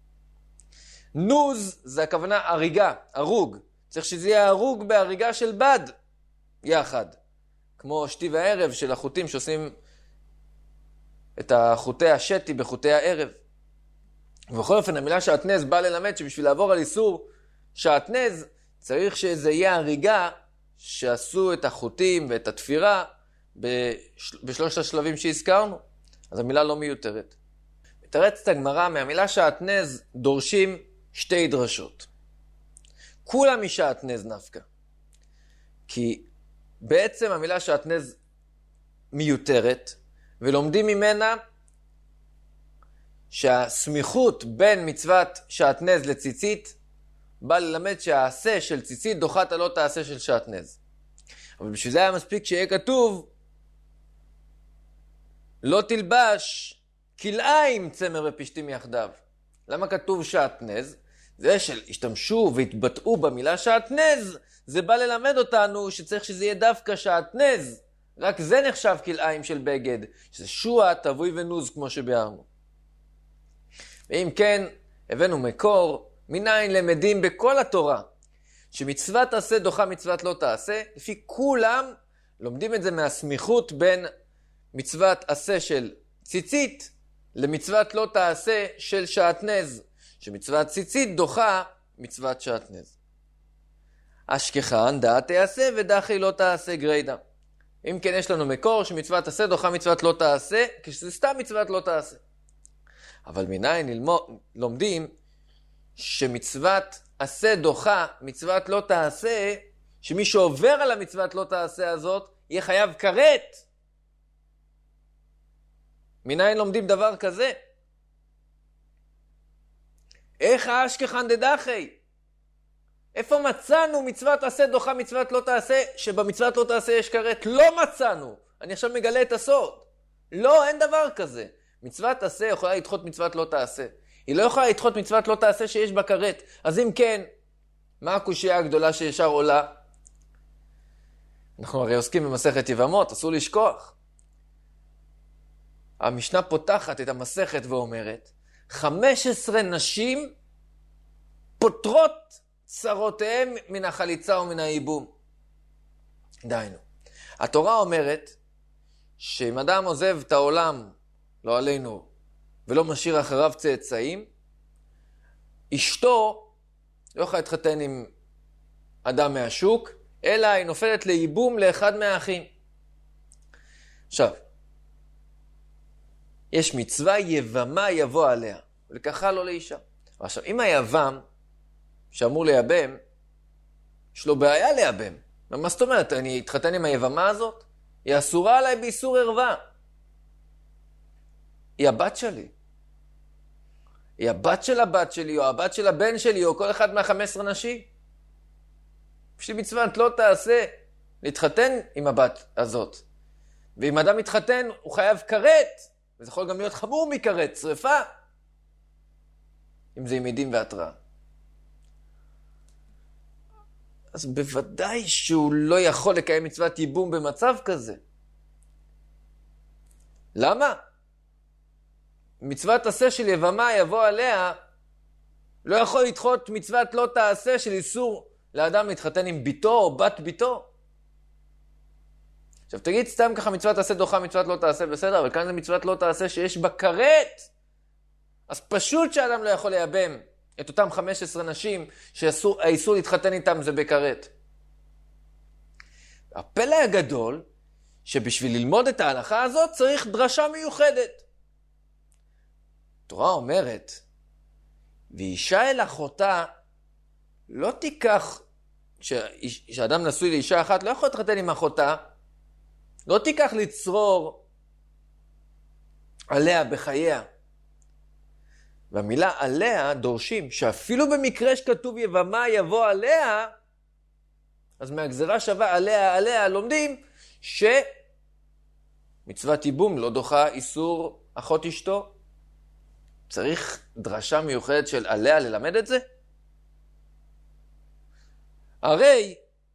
נוז זה הכוונה הריגה, הרוג. צריך שזה יהיה הרוג בהריגה של בד יחד. כמו שתי וערב של החוטים שעושים את החוטי השתי בחוטי הערב. ובכל אופן המילה שעטנז באה ללמד שבשביל לעבור על איסור שעטנז צריך שזה יהיה הריגה שעשו את החוטים ואת התפירה בשל... בשלושת השלבים שהזכרנו. אז המילה לא מיותרת. מתרצת הגמרא, מהמילה שעטנז דורשים שתי דרשות. כולם משעטנז נפקא. כי בעצם המילה שעטנז מיותרת, ולומדים ממנה שהסמיכות בין מצוות שעטנז לציצית בא ללמד שהעשה של ציצית דוחת הלא תעשה של שעטנז. אבל בשביל זה היה מספיק שיהיה כתוב לא תלבש כלאיים צמר ופשתים יחדיו. למה כתוב שעטנז? זה שהשתמשו והתבטאו במילה שעטנז, זה בא ללמד אותנו שצריך שזה יהיה דווקא שעטנז. רק זה נחשב כלאיים של בגד, שזה שוע, תבוי ונוז כמו שביארנו. ואם כן, הבאנו מקור, מניין למדים בכל התורה, שמצוות תעשה דוחה מצוות לא תעשה, לפי כולם לומדים את זה מהסמיכות בין מצוות עשה של ציצית למצוות לא תעשה של שעטנז, שמצוות ציצית דוחה מצוות שעטנז. אשכחן דעת תעשה ודחי לא תעשה גרידה. אם כן יש לנו מקור שמצוות עשה דוחה מצוות לא תעשה, כשזה סתם מצוות לא תעשה. אבל מניין ללמוד, לומדים שמצוות עשה דוחה מצוות לא תעשה, שמי שעובר על המצוות לא תעשה הזאת יהיה חייב כרת. מניין לומדים דבר כזה? איך האשכחן דדחי? איפה מצאנו מצוות עשה דוחה מצוות לא תעשה, שבמצוות לא תעשה יש כרת? לא מצאנו. אני עכשיו מגלה את הסוד. לא, אין דבר כזה. מצוות עשה יכולה לדחות מצוות לא תעשה. היא לא יכולה לדחות מצוות לא תעשה שיש בה כרת. אז אם כן, מה הקושיה הגדולה שישר עולה? אנחנו הרי עוסקים במסכת יבמות, אסור לשכוח. המשנה פותחת את המסכת ואומרת, חמש עשרה נשים פותרות צרותיהם מן החליצה ומן הייבום. דיינו. התורה אומרת שאם אדם עוזב את העולם, לא עלינו, ולא משאיר אחריו צאצאים, אשתו לא יכולה להתחתן עם אדם מהשוק, אלא היא נופלת לייבום לאחד מהאחים. עכשיו, יש מצווה יבמה יבוא עליה, ולקחה לו לאישה. עכשיו, אם היבם שאמור לייבם, יש לו בעיה לייבם. מה זאת אומרת? אני אתחתן עם היבמה הזאת? היא אסורה עליי באיסור ערווה. היא הבת שלי. היא הבת של הבת שלי, או הבת של הבן שלי, או כל אחד מהחמש עשרה נשים. יש לי מצוות לא תעשה להתחתן עם הבת הזאת. ואם אדם מתחתן, הוא חייב כרת. וזה יכול גם להיות חמור מכרת, שריפה. אם זה עם עדים והתראה. אז בוודאי שהוא לא יכול לקיים מצוות ייבום במצב כזה. למה? מצוות עשה של יבמה יבוא עליה, לא יכול לדחות מצוות לא תעשה של איסור לאדם להתחתן עם ביתו או בת ביתו. עכשיו תגיד סתם ככה מצוות עשה דוחה מצוות לא תעשה בסדר, אבל כאן זה מצוות לא תעשה שיש בה כרת. אז פשוט שאדם לא יכול לייבם את אותם חמש עשרה נשים שהאיסור להתחתן איתם זה בכרת. הפלא הגדול שבשביל ללמוד את ההלכה הזאת צריך דרשה מיוחדת. התורה אומרת, ואישה אל אחותה לא תיקח, כשאדם נשוי לאישה אחת לא יכול להתחתן עם אחותה, לא תיקח לצרור עליה בחייה. והמילה עליה דורשים שאפילו במקרה שכתוב יבמה יבוא עליה, אז מהגזרה שווה עליה עליה לומדים שמצוות ייבום לא דוחה איסור אחות אשתו. צריך דרשה מיוחדת של עליה ללמד את זה? הרי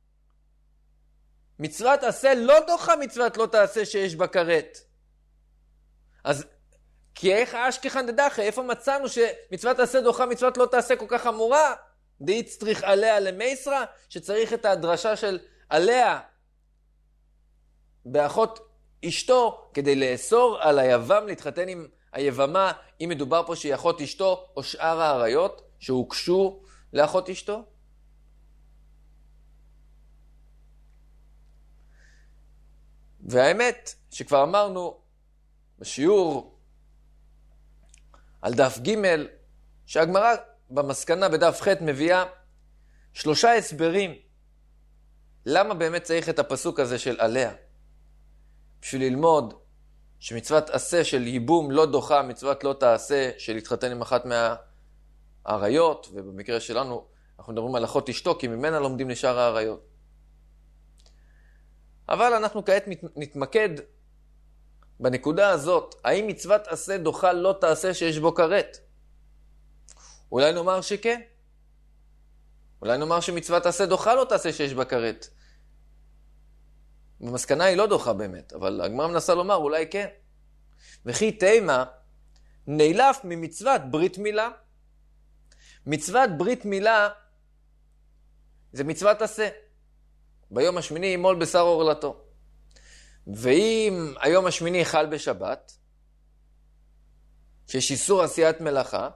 מצוות עשה לא דוחה מצוות לא תעשה שיש בה כרת. אז כי איך האשכחן דדחי, איפה מצאנו שמצוות עשה דוחה מצוות לא תעשה כל כך חמורה? דאית צריך עליה למייסרה, שצריך את הדרשה של עליה באחות אשתו, כדי לאסור על היבם להתחתן עם היבמה, אם מדובר פה שהיא אחות אשתו, או שאר העריות שהוקשו לאחות אשתו. והאמת שכבר אמרנו בשיעור על דף ג', שהגמרא במסקנה בדף ח' מביאה שלושה הסברים למה באמת צריך את הפסוק הזה של עליה. בשביל ללמוד שמצוות עשה של ייבום לא דוחה, מצוות לא תעשה של להתחתן עם אחת מהעריות, ובמקרה שלנו אנחנו מדברים על אחות אשתו, כי ממנה לומדים לשאר העריות. אבל אנחנו כעת נתמקד בנקודה הזאת, האם מצוות עשה דוחה לא תעשה שיש בו כרת? אולי נאמר שכן. אולי נאמר שמצוות עשה דוחה לא תעשה שיש בה כרת. במסקנה היא לא דוחה באמת, אבל הגמרא מנסה לומר אולי כן. וכי תימה נילף ממצוות ברית מילה. מצוות ברית מילה זה מצוות עשה. ביום השמיני ימול בשר עורלתו. ואם היום השמיני חל בשבת, שיש איסור עשיית מלאכה,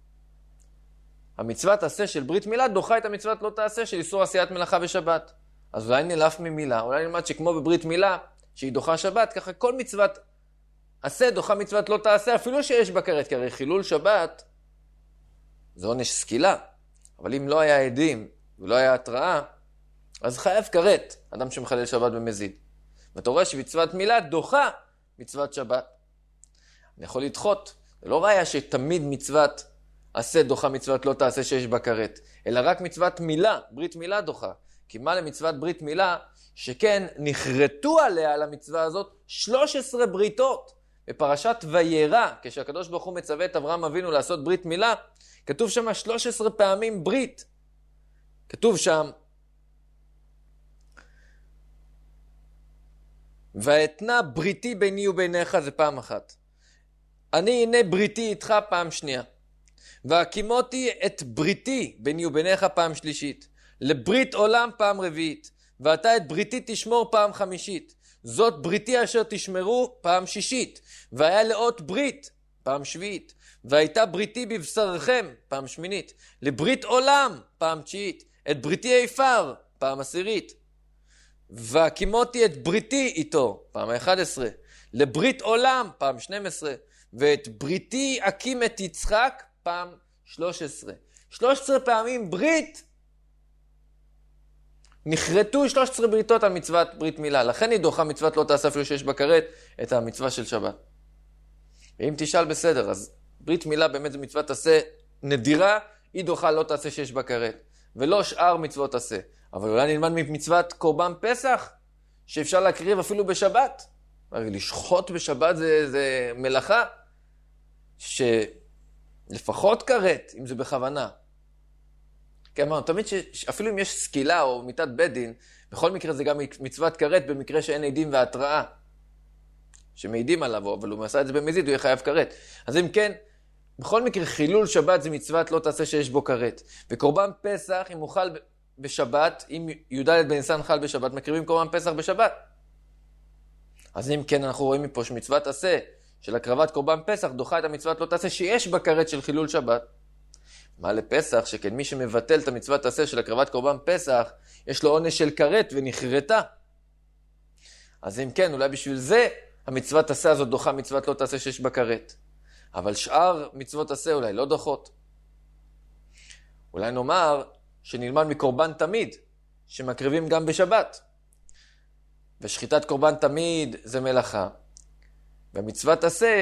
המצוות עשה של ברית מילה דוחה את המצוות לא תעשה של איסור עשיית מלאכה בשבת. אז אולי נלף ממילה, אולי נלמד שכמו בברית מילה, שהיא דוחה שבת, ככה כל מצוות עשה דוחה מצוות לא תעשה, אפילו שיש בה כרת, כי הרי חילול שבת זה עונש סקילה. אבל אם לא היה עדים ולא היה התראה, אז חייב כרת, אדם שמחלל שבת במזיד. ואתה רואה שמצוות מילה דוחה מצוות שבת. אני יכול לדחות, זה לא ראיה שתמיד מצוות עשה דוחה מצוות לא תעשה שיש בה כרת, אלא רק מצוות מילה, ברית מילה דוחה. כי מה למצוות ברית מילה, שכן נחרטו עליה על המצווה הזאת שלוש עשרה בריתות. בפרשת וירא, כשהקדוש ברוך הוא מצווה את אברהם אבינו לעשות ברית מילה, כתוב שם שלוש עשרה פעמים ברית. כתוב שם, ואתנה בריתי ביני וביניך, זה פעם אחת. אני הנה בריתי איתך פעם שנייה. והקימותי את בריתי ביני וביניך פעם שלישית. לברית עולם פעם רביעית. ואתה את בריתי תשמור פעם חמישית. זאת בריתי אשר תשמרו פעם שישית. והיה לאות ברית פעם שביעית. והייתה בריתי בבשרכם פעם שמינית. לברית עולם פעם תשיעית. את בריתי איפר פעם עשירית. והקימותי את בריתי איתו פעם אחת עשרה. לברית עולם פעם שתים עשרה. ואת בריתי אקים את יצחק פעם שלוש עשרה. שלוש עשרה פעמים ברית נחרטו שלוש עשרה בריתות על מצוות ברית מילה. לכן היא דוחה מצוות לא תעשה אפילו שיש בה כרת את המצווה של שבת. ואם תשאל בסדר, אז ברית מילה באמת זו מצוות עשה נדירה, היא דוחה לא תעשה שיש בה כרת. ולא שאר מצוות עשה. אבל אולי נלמד ממצוות קורבן פסח, שאפשר להקריב אפילו בשבת. הרי לשחוט בשבת זה, זה מלאכה, שלפחות כרת, אם זה בכוונה. כי אמרנו, תמיד שאפילו אם יש סקילה או מיתת בית דין, בכל מקרה זה גם מצוות כרת במקרה שאין עדים והתראה, שמעידים עליו, אבל הוא עשה את זה במזיד, הוא יהיה חייב כרת. אז אם כן, בכל מקרה חילול שבת זה מצוות לא תעשה שיש בו כרת. וקורבן פסח, אם הוא חל בשבת, אם י"ד בניסן חל בשבת, מקריבים קורבן פסח בשבת. אז אם כן, אנחנו רואים מפה שמצוות עשה של הקרבת קורבן פסח דוחה את המצוות לא תעשה שיש בה כרת של חילול שבת. מה לפסח? שכן מי שמבטל את המצוות עשה של הקרבת קורבן פסח, יש לו עונש של כרת ונחרטה. אז אם כן, אולי בשביל זה המצוות עשה הזאת דוחה מצוות לא תעשה שיש בה כרת. אבל שאר מצוות עשה אולי לא דוחות. אולי נאמר שנלמד מקורבן תמיד, שמקריבים גם בשבת. ושחיטת קורבן תמיד זה מלאכה. והמצוות עשה,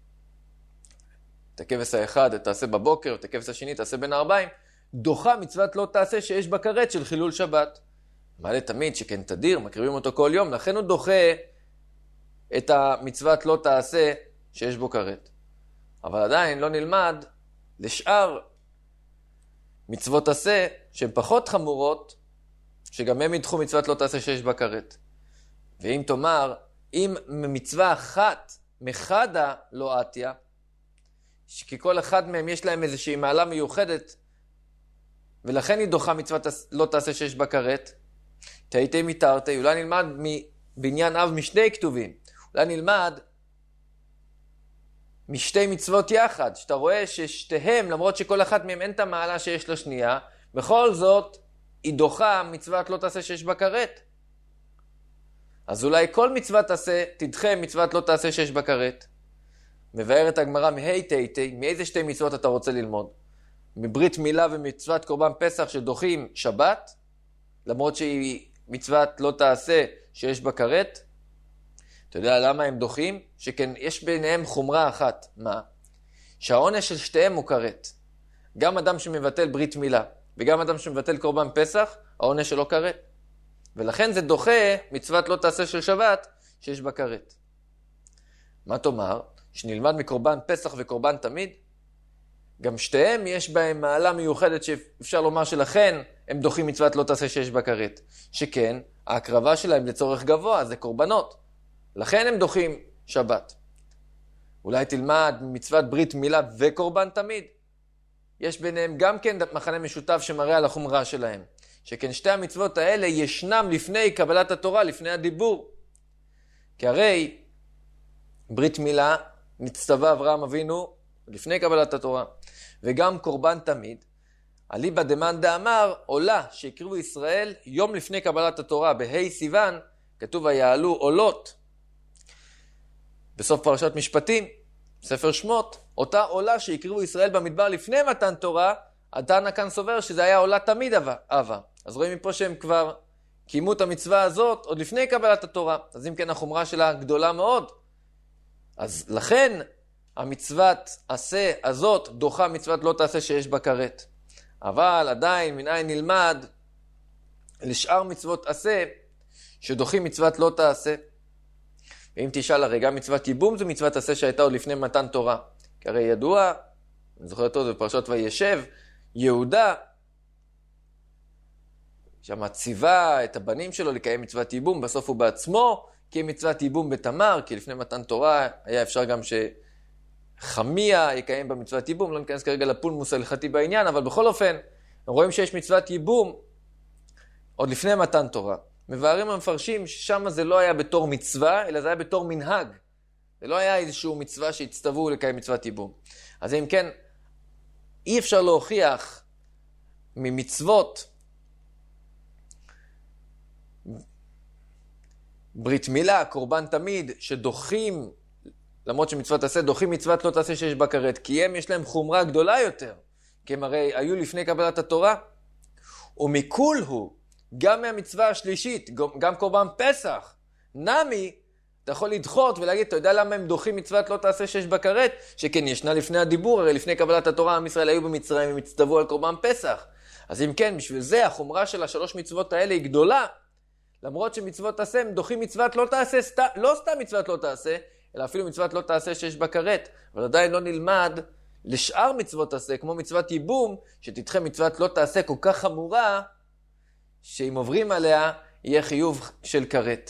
את הכבש האחד תעשה בבוקר, את הכבש השני תעשה בין הארבעים, דוחה מצוות לא תעשה שיש בה כרת של חילול שבת. מה לתמיד שכן תדיר, מקריבים אותו כל יום, לכן הוא דוחה את המצוות לא תעשה שיש בו כרת. אבל עדיין לא נלמד לשאר מצוות עשה שהן פחות חמורות, שגם הם ידחו מצוות לא תעשה שיש בה כרת. ואם תאמר, אם מצווה אחת מחדה לא עתיה, כי כל אחד מהם יש להם איזושהי מעלה מיוחדת, ולכן היא דוחה מצוות לא תעשה שיש בה כרת, תהייתי מתארתי, אולי נלמד מבניין אב משני כתובים, אולי נלמד משתי מצוות יחד, שאתה רואה ששתיהם, למרות שכל אחת מהם אין את המעלה שיש לשנייה, בכל זאת היא דוחה מצוות לא תעשה שיש בה כרת. אז אולי כל מצוות תעשה, תדחה מצוות לא תעשה שיש בה כרת. מבארת הגמרא מהי תיתי, מאיזה שתי מצוות אתה רוצה ללמוד? מברית מילה ומצוות קורבן פסח שדוחים שבת, למרות שהיא מצוות לא תעשה שיש בה כרת. אתה יודע למה הם דוחים? שכן יש ביניהם חומרה אחת. מה? שהעונש של שתיהם הוא כרת. גם אדם שמבטל ברית מילה וגם אדם שמבטל קורבן פסח, העונש שלו כרת. ולכן זה דוחה מצוות לא תעשה של שבת שיש בה כרת. מה תאמר? שנלמד מקורבן פסח וקורבן תמיד? גם שתיהם יש בהם מעלה מיוחדת שאפשר לומר שלכן הם דוחים מצוות לא תעשה שיש בה כרת. שכן, ההקרבה שלהם לצורך גבוה זה קורבנות. לכן הם דוחים שבת. אולי תלמד מצוות ברית מילה וקורבן תמיד? יש ביניהם גם כן מחנה משותף שמראה על החומרה שלהם. שכן שתי המצוות האלה ישנם לפני קבלת התורה, לפני הדיבור. כי הרי ברית מילה נצטווה אברהם אבינו לפני קבלת התורה. וגם קורבן תמיד. אליבא דמאן דאמר, עולה שהקריבו ישראל יום לפני קבלת התורה, בהי סיוון, כתוב ויעלו עולות. בסוף פרשת משפטים, ספר שמות, אותה עולה שהקריבו ישראל במדבר לפני מתן תורה, התנא כאן סובר שזה היה עולה תמיד אבה. אז רואים מפה שהם כבר קיימו את המצווה הזאת עוד לפני קבלת התורה. אז אם כן החומרה שלה גדולה מאוד. אז לכן המצוות עשה הזאת דוחה מצוות לא תעשה שיש בה כרת. אבל עדיין מנין נלמד לשאר מצוות עשה שדוחים מצוות לא תעשה. ואם תשאל הרי גם מצוות ייבום זו מצוות עשה שהייתה עוד לפני מתן תורה. כי הרי ידוע, אני זוכר אותו בפרשת וישב, יהודה שם ציווה את הבנים שלו לקיים מצוות ייבום, בסוף הוא בעצמו קיים מצוות ייבום בתמר, כי לפני מתן תורה היה אפשר גם שחמיה יקיים במצוות ייבום, לא ניכנס כרגע לפולמוס ההלכתי בעניין, אבל בכל אופן, רואים שיש מצוות ייבום עוד לפני מתן תורה. מבארים המפרשים ששם זה לא היה בתור מצווה, אלא זה היה בתור מנהג. זה לא היה איזשהו מצווה שהצטוו לקיים מצוות ייבום. אז אם כן, אי אפשר להוכיח ממצוות ברית מילה, קורבן תמיד, שדוחים, למרות שמצוות תעשה, דוחים מצוות לא תעשה שיש בה כרת, כי הם יש להם חומרה גדולה יותר, כי הם הרי היו לפני קבלת התורה. ומכול הוא, גם מהמצווה השלישית, גם קורבן פסח, נמי, אתה יכול לדחות ולהגיד, אתה יודע למה הם דוחים מצוות לא תעשה שיש בה כרת? שכן ישנה לפני הדיבור, הרי לפני קבלת התורה, עם ישראל היו במצרים, הם הצטוו על קורבן פסח. אז אם כן, בשביל זה החומרה של השלוש מצוות האלה היא גדולה, למרות שמצוות תעשה, הם דוחים מצוות לא תעשה, סת... לא סתם מצוות לא תעשה, אלא אפילו מצוות לא תעשה שיש בה כרת. אבל עדיין לא נלמד לשאר מצוות תעשה, כמו מצוות ייבום, שתדחה מצוות לא תעשה כל כך חמורה, שאם עוברים עליה, יהיה חיוב של כרת.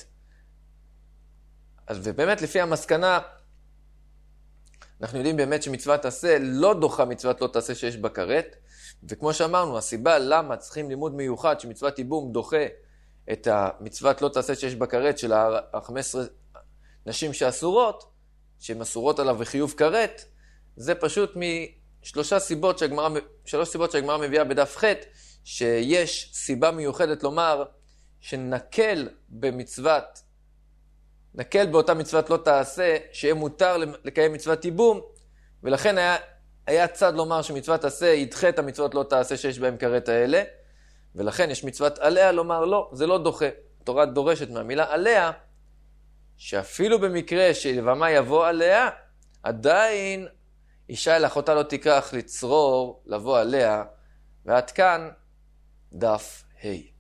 אז ובאמת לפי המסקנה, אנחנו יודעים באמת שמצוות תעשה לא דוחה מצוות לא תעשה שיש בה כרת, וכמו שאמרנו, הסיבה למה צריכים לימוד מיוחד שמצוות ייבום דוחה את המצוות לא תעשה שיש בה כרת של ה-חמש עשרה נשים שאסורות, שהן אסורות עליו וחיוב כרת, זה פשוט משלושה סיבות שהגמרא, שלוש סיבות שהגמרא מביאה בדף ח', שיש סיבה מיוחדת לומר שנקל במצוות, נקל באותה מצוות לא תעשה, שיהיה מותר לקיים מצוות ייבום, ולכן היה, היה צד לומר שמצוות תעשה ידחה את המצוות לא תעשה שיש בהם כרת האלה, ולכן יש מצוות עליה לומר לא, זה לא דוחה. התורה דורשת מהמילה עליה, שאפילו במקרה שלבמה יבוא עליה, עדיין אישה אל אחותה לא תיקח לצרור לבוא עליה, ועד כאן דף ה'.